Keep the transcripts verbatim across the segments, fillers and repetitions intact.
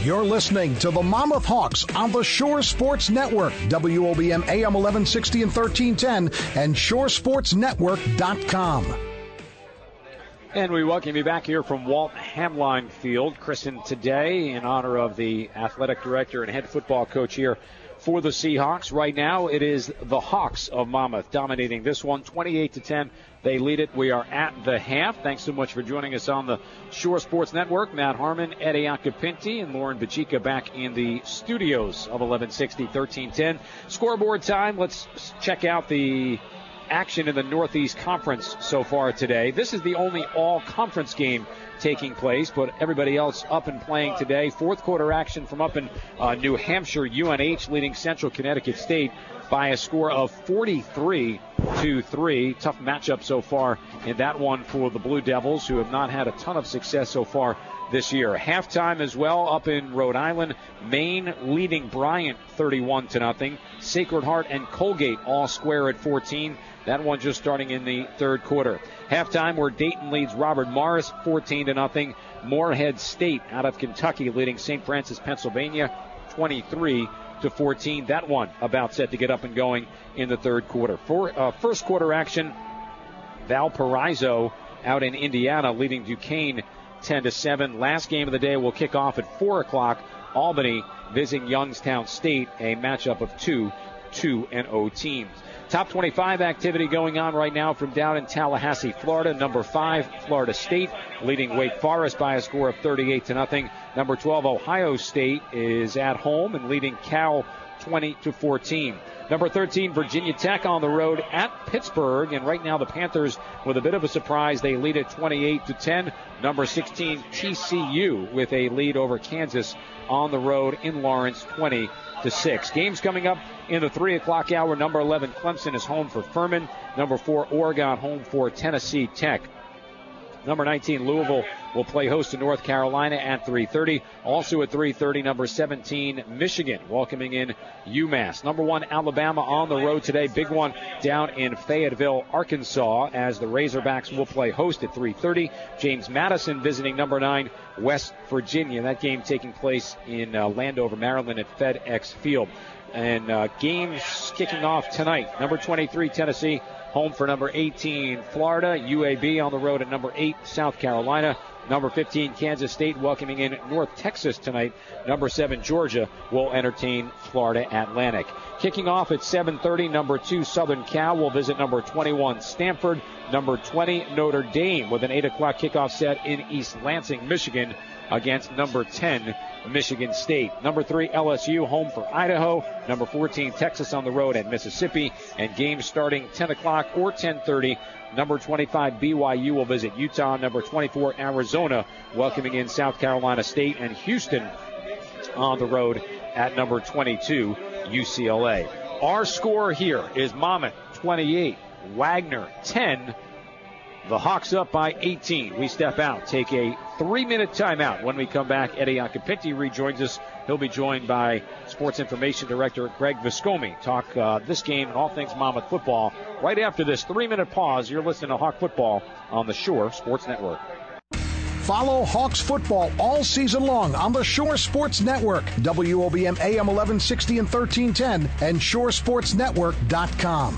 You're listening to the Monmouth Hawks on the Shore Sports Network, W O B M A M eleven sixty and thirteen ten, and shore sports network dot com. And we welcome you back here from Walt Hamline Field, christened today in honor of the athletic director and head football coach here for the Seahawks. Right now, it is the Hawks of Monmouth dominating this one, twenty-eight to ten. They lead it. We are at the half. Thanks so much for joining us on the Shore Sports Network. Matt Harmon, Eddie Acapinti, and Lauren Bajica back in the studios of eleven sixty, thirteen ten. Scoreboard time. Let's check out the action in the Northeast Conference so far today. This is the only all-conference game taking place, but everybody else up and playing today. Fourth quarter action from up in uh, New Hampshire. U N H leading Central Connecticut State by a score of forty-three to three. Tough matchup so far in that one for the Blue Devils, who have not had a ton of success so far this year. Halftime as well up in Rhode Island. Maine leading Bryant thirty-one to nothing. Sacred Heart and Colgate all square at fourteen. That one just starting in the third quarter. Halftime where Dayton leads Robert Morris fourteen to nothing. Morehead State out of Kentucky leading Saint Francis, Pennsylvania twenty-three to fourteen. That one about set to get up and going in the third quarter. For uh, first quarter action, Valparaiso out in Indiana leading Duquesne ten to seven. Last game of the day will kick off at four o'clock. Albany visiting Youngstown State, a matchup of two two and oh teams. Top twenty-five activity going on right now from down in Tallahassee, Florida. Number five, Florida State, leading Wake Forest by a score of thirty-eight to nothing. Number twelve, Ohio State, is at home and leading Cal twenty to fourteen. Number thirteen, Virginia Tech on the road at Pittsburgh. And right now the Panthers with a bit of a surprise. They lead at twenty-eight to ten. Number sixteen, T C U with a lead over Kansas on the road in Lawrence, twenty to six. Games coming up in the three o'clock hour. Number eleven, Clemson is home for Furman. Number four, Oregon home for Tennessee Tech. Number nineteen, Louisville will play host to North Carolina at three thirty. Also at three thirty, number seventeen, Michigan welcoming in UMass. Number one, Alabama on the road today. Big one down in Fayetteville, Arkansas, as the Razorbacks will play host at three thirty. James Madison visiting number nine, West Virginia. That game taking place in uh, Landover, Maryland at FedEx Field. And uh, games kicking off tonight. Number twenty-three, Tennessee, home for number eighteen, Florida. U A B on the road at number eight, South Carolina. Number fifteen, Kansas State welcoming in North Texas tonight. Number seven, Georgia will entertain Florida Atlantic. Kicking off at seven thirty, number two, Southern Cal will visit number twenty-one, Stanford. Number twenty, Notre Dame with an eight o'clock kickoff set in East Lansing, Michigan against number ten, Michigan State. Number three, L S U home for Idaho. Number fourteen, Texas on the road at Mississippi. And games starting ten o'clock or ten thirty. Number twenty-five, B Y U will visit Utah. Number twenty-four, Arizona welcoming in South Carolina State. And Houston on the road at number twenty-two, U C L A. Our score here is Monmouth twenty-eight, Wagner ten. The Hawks up by eighteen. We step out, take a three-minute timeout. When we come back, Eddie Acapinti rejoins us. He'll be joined by Sports Information Director Greg Viscomi. Talk uh, this game and all things Monmouth football. Right after this three-minute pause, you're listening to Hawk Football on the Shore Sports Network. Follow Hawks football all season long on the Shore Sports Network, W O B M A M eleven sixty and thirteen ten, and shore sports network dot com.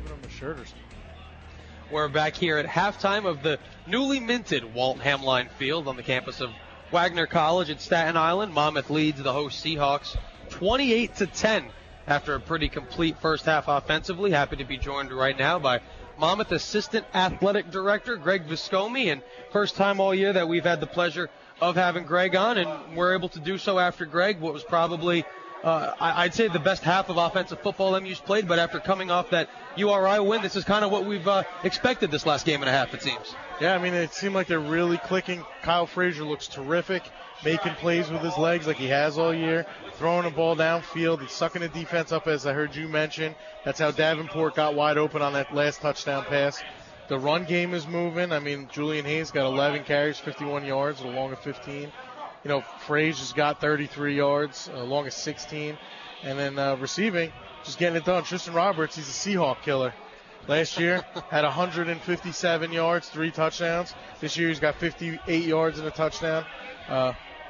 We're back here at halftime of the newly minted Walt Hamline Field on the campus of Wagner College at Staten Island. Monmouth leads the host Seahawks twenty-eight to ten after a pretty complete first half offensively. Happy to be joined right now by Monmouth Assistant Athletic Director Greg Viscomi, and first time all year that we've had the pleasure of having Greg on, and we're able to do so after Greg, what was probably Uh, I'd say the best half of offensive football M U's played, but after coming off that U R I win, this is kind of what we've uh, expected this last game and a half, it seems. Yeah, I mean, it seemed like they're really clicking. Kyle Frazier looks terrific, making plays with his legs like he has all year, throwing the ball downfield. He's sucking the defense up, as I heard you mention. That's how Davenport got wide open on that last touchdown pass. The run game is moving. I mean, Julian Hayes got eleven carries, fifty-one yards, along of fifteen. You know, Frazier's got thirty-three yards, uh, along of sixteen. And then uh, receiving, just getting it done. Tristan Roberts, he's a Seahawk killer. Last year, had one hundred fifty-seven yards, three touchdowns. This year, he's got fifty-eight yards and a touchdown. Uh,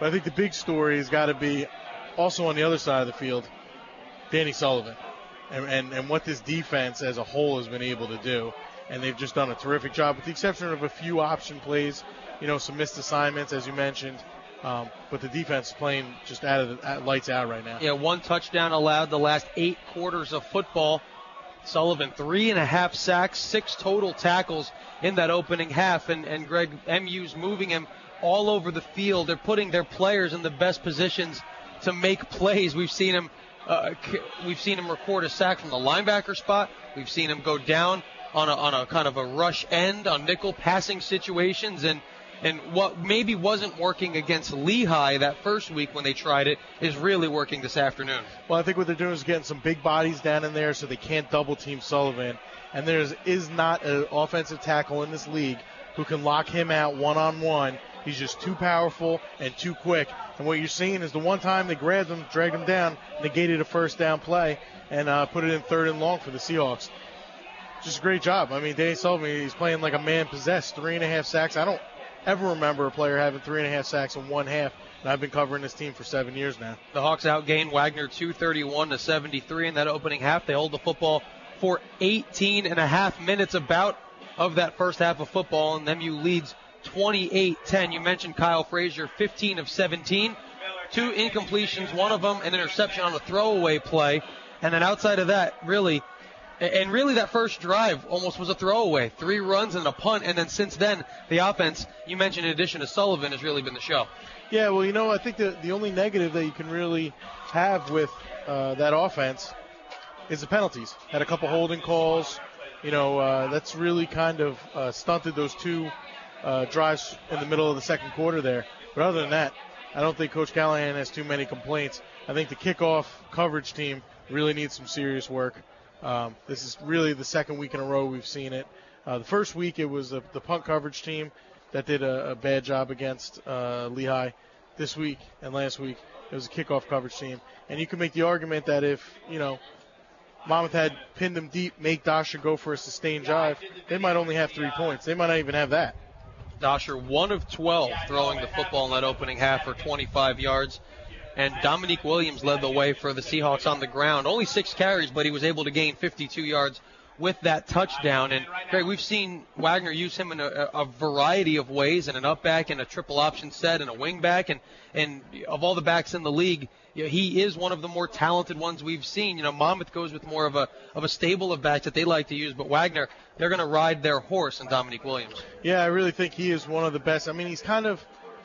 But I think the big story has got to be also on the other side of the field, Danny Sullivan, and, and, and what this defense as a whole has been able to do. And they've just done a terrific job, with the exception of a few option plays, you know, some missed assignments, as you mentioned. Um, but the defense is playing just out of the, at lights out right now. Yeah, one touchdown allowed the last eight quarters of football. Sullivan, three and a half sacks, six total tackles in that opening half. And, and Greg, M U's moving him all over the field. They're putting their players in the best positions to make plays. We've seen him, uh, we've seen him record a sack from the linebacker spot. We've seen him go down on a, on a kind of a rush end on nickel passing situations. And, and what maybe wasn't working against Lehigh that first week when they tried it is really working this afternoon. Well, I think what they're doing is getting some big bodies down in there so they can't double team Sullivan. And there is not an offensive tackle in this league who can lock him out one-on-one. He's just too powerful and too quick. And what you're seeing is the one time they grabbed him, dragged him down, negated a first down play, and uh, put it in third and long for the Seahawks. Just a great job. I mean, Danny Sullivan, he's playing like a man possessed. Three and a half sacks. I don't ever remember a player having three and a half sacks in one half. And I've been covering this team for seven years now. The Hawks outgained Wagner two thirty-one to seventy-three in that opening half. They hold the football for eighteen and a half minutes about of that first half of football, and M U leads twenty-eight ten. You mentioned Kyle Frazier, fifteen of seventeen. Two incompletions, one of them an interception on a throwaway play. And then outside of that, really, and really that first drive almost was a throwaway. Three runs and a punt, and then since then, the offense, you mentioned in addition to Sullivan, has really been the show. Yeah, well, you know, I think the, the only negative that you can really have with uh, that offense is the penalties. Had a couple holding calls. You know, uh, that's really kind of uh, stunted those two uh, drives in the middle of the second quarter there. But other than that, I don't think Coach Callahan has too many complaints. I think the kickoff coverage team really needs some serious work. Um, this is really the second week in a row we've seen it. Uh, the first week it was the, the punt coverage team that did a, a bad job against uh, Lehigh. This week and last week it was a kickoff coverage team. And you can make the argument that if, you know, Monmouth had pinned them deep, make Dosher go for a sustained drive, they might only have three points. They might not even have that. Dosher, one of twelve throwing the football in that opening half for twenty-five yards. And Dominique Williams led the way for the Seahawks on the ground. Only six carries, but he was able to gain fifty-two yards with that touchdown. And, Greg, we've seen Wagner use him in a, a variety of ways, in an up back and a triple option set and a wing back. And, and of all the backs in the league, you know, he is one of the more talented ones we've seen. You know, Monmouth goes with more of a of a stable of backs that they like to use, but Wagner, they're going to ride their horse in Dominique Williams. Yeah, I really think he is one of the best. I mean, he's kind of,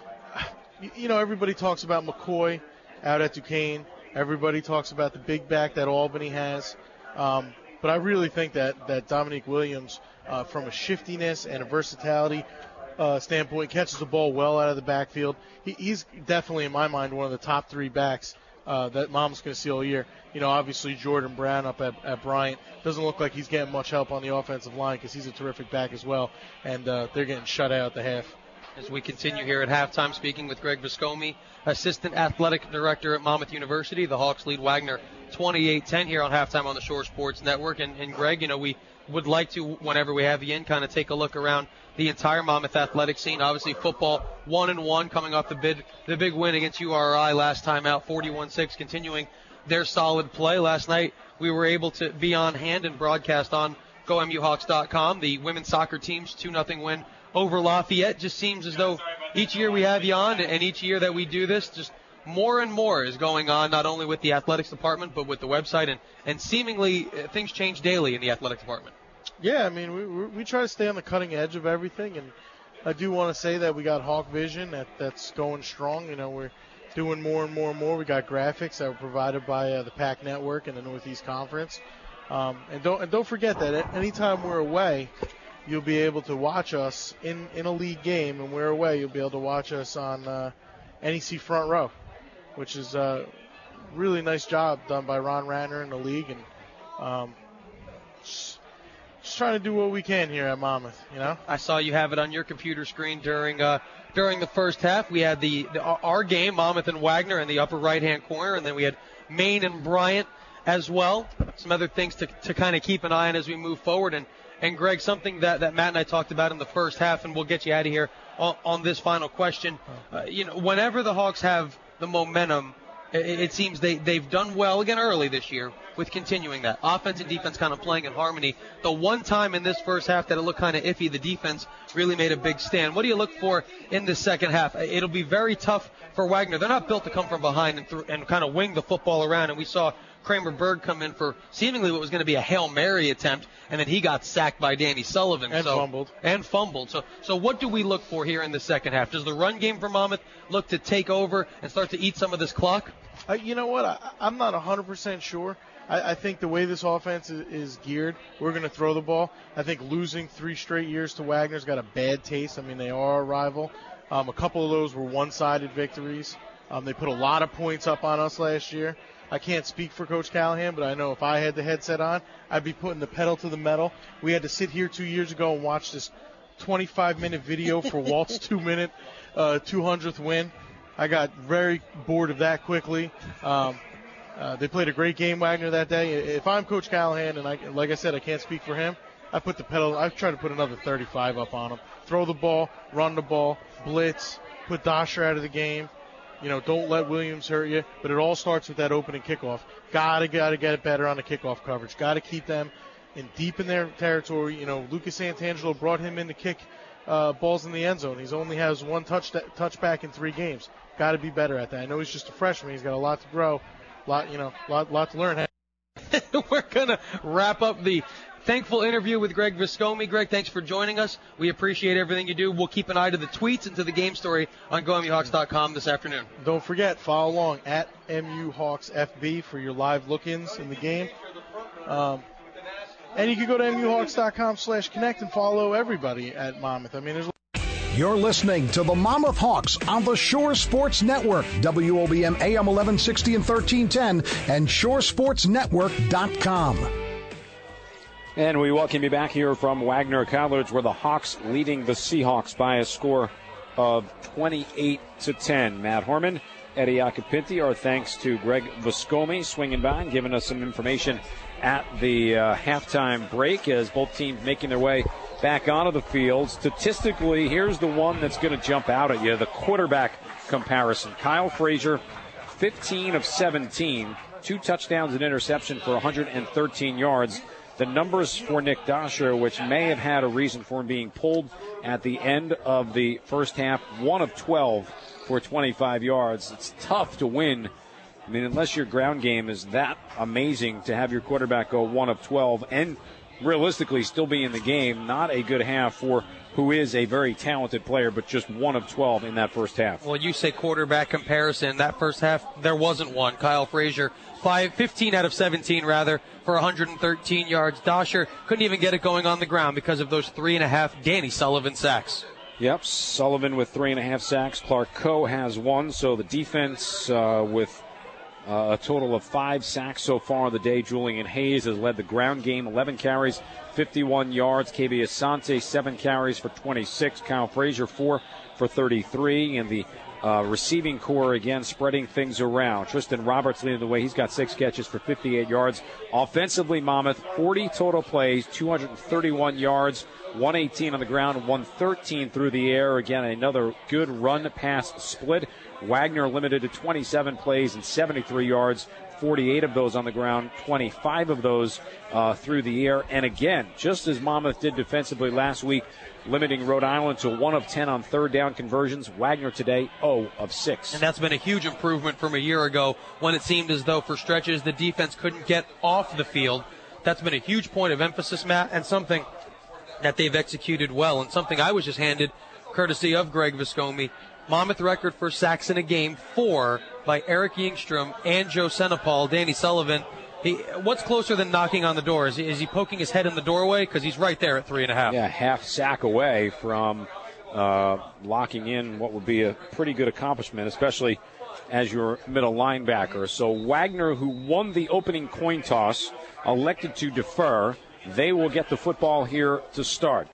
you know, everybody talks about McCoy out at Duquesne. Everybody talks about the big back that Albany has. Um, but I really think that, that Dominique Williams, uh, from a shiftiness and a versatility uh, standpoint, catches the ball well out of the backfield. He, he's definitely, in my mind, one of the top three backs uh, that Mom's going to see all year. You know, obviously Jordan Brown up at, at Bryant doesn't look like he's getting much help on the offensive line because he's a terrific back as well, and uh, they're getting shut out at the half. As we continue here at halftime, speaking with Greg Viscomi, Assistant Athletic Director at Monmouth University. The Hawks lead Wagner twenty-eight ten here on halftime on the Shore Sports Network. And, and Greg, you know, we would like to, whenever we have you in, kind of take a look around the entire Monmouth athletic scene. Obviously, football one and one, coming off the bid, the big win against U R I last time out, forty-one six, continuing their solid play. Last night, we were able to be on hand and broadcast on Go M U Hawks dot com. The women's soccer team's two nothing win over Lafayette. Just seems as though each year we have you on, and each year that we do this, just more and more is going on, not only with the athletics department, but with the website, and, and seemingly uh, things change daily in the athletic department. Yeah, I mean, we, we we try to stay on the cutting edge of everything, and I do want to say that we got Hawk Vision that, that's going strong. You know, we're doing more and more and more. We got graphics that were provided by uh, the P A C Network and the Northeast Conference. Um, and don't and don't forget that anytime we're away, you'll be able to watch us in, in a league game, and we're away. You'll be able to watch us on uh, N E C Front Row, which is a really nice job done by Ron Ranner in the league, and um, just, just trying to do what we can here at Monmouth. You know, I saw you have it on your computer screen during uh, during the first half. We had the, the our game, Monmouth and Wagner, in the upper right hand corner, and then we had Maine and Bryant as well. Some other things to to kind of keep an eye on as we move forward. And And, Greg, something that, that Matt and I talked about in the first half, and we'll get you out of here on, on this final question. Uh, you know, whenever the Hawks have the momentum, it, it seems they, they've done well again early this year with continuing that. Offense and defense kind of playing in harmony. The one time in this first half that it looked kind of iffy, the defense really made a big stand. What do you look for in the second half? It'll be very tough for Wagner. They're not built to come from behind and, th- and kind of wing the football around, and we saw Kramer Berg come in for seemingly what was going to be a Hail Mary attempt, and then he got sacked by Danny Sullivan. And so, fumbled. And fumbled. So, so what do we look for here in the second half? Does the run game for Monmouth look to take over and start to eat some of this clock? Uh, you know what? I, I'm not one hundred percent sure. I, I think the way this offense is, is geared, we're going to throw the ball. I think losing three straight years to Wagner's got a bad taste. I mean, they are a rival. Um, a couple of those were one-sided victories. Um, they put a lot of points up on us last year. I can't speak for Coach Callahan, but I know if I had the headset on, I'd be putting the pedal to the metal. We had to sit here two years ago and watch this twenty-five minute video for Walt's two-minute uh, two hundredth win. I got very bored of that quickly. Um, uh, they played a great game, Wagner, that day. If I'm Coach Callahan, and I, like I said, I can't speak for him, I put the pedal. I try to put another thirty-five up on him. Throw the ball, run the ball, blitz, put Dasher out of the game. You know, don't let Williams hurt you. But it all starts with that opening kickoff. Gotta, gotta get it better on the kickoff coverage. Gotta keep them in deep in their territory. You know, Lucas Santangelo brought him in to kick uh, balls in the end zone. He's only has one touch touchback in three games. Gotta be better at that. I know he's just a freshman. He's got a lot to grow, lot you know, lot lot to learn. We're gonna wrap up the thankful interview with Greg Viscomi. Greg, thanks for joining us. We appreciate everything you do. We'll keep an eye to the tweets and to the game story on Go M U Hawks dot com this afternoon. Don't forget, follow along at M U Hawks F B for your live look-ins in the game. Um, and you can go to M U Hawks dot com slash connect and follow everybody at Monmouth. I mean, there's You're listening to the Monmouth Hawks on the Shore Sports Network, W O B M A M eleven sixty and thirteen ten, and shore sports network dot com. And we welcome you back here from Wagner College, where the Hawks leading the Seahawks by a score of twenty-eight to ten. Matt Horman, Eddie Acapinti, our thanks to Greg Viscomi swinging by and giving us some information at the uh, halftime break as both teams making their way back onto the field. Statistically, here's the one that's going to jump out at you, the quarterback comparison. Kyle Frazier, fifteen of seventeen, two touchdowns and interception for one hundred thirteen yards. The numbers for Nick Dasher, which may have had a reason for him being pulled at the end of the first half, one of twelve for twenty-five yards. It's tough to win. I mean, unless your ground game is that amazing to have your quarterback go one of twelve and realistically still be in the game. Not a good half for who is a very talented player, but just one of twelve in that first half. Well, you say quarterback comparison. That first half, there wasn't one. Kyle Frazier, five, fifteen out of seventeen, rather, for one hundred thirteen yards. Dasher couldn't even get it going on the ground because of those three and a half Danny Sullivan sacks. Yep, Sullivan with three and a half sacks. Clark Coe has one, so the defense uh, with Uh, a total of five sacks so far on the day. Julian Hayes has led the ground game, eleven carries, fifty-one yards. K B Asante, seven carries for twenty-six. Kyle Frazier, four for thirty-three. And the uh, receiving core, again, spreading things around. Tristan Roberts leading the way. He's got six catches for fifty-eight yards. Offensively, Monmouth, forty total plays, two hundred thirty-one yards, one eighteen on the ground, one thirteen through the air. Again, another good run-pass split. Wagner limited to twenty-seven plays and seventy-three yards, forty-eight of those on the ground, twenty-five of those uh, through the air. And again, just as Monmouth did defensively last week, limiting Rhode Island to one of ten on third down conversions, Wagner today zero of six. And that's been a huge improvement from a year ago when it seemed as though for stretches the defense couldn't get off the field. That's been a huge point of emphasis, Matt, and something that they've executed well, and something I was just handed courtesy of Greg Viscomi. Monmouth record for sacks in a game, four by Eric Yingstrom and Joe Senapal. Danny Sullivan, he, what's closer than knocking on the door? Is he, is he poking his head in the doorway? Because he's right there at three and a half. Yeah, half sack away from uh, locking in what would be a pretty good accomplishment, especially as your middle linebacker. So Wagner, who won the opening coin toss, elected to defer. They will get the football here to start.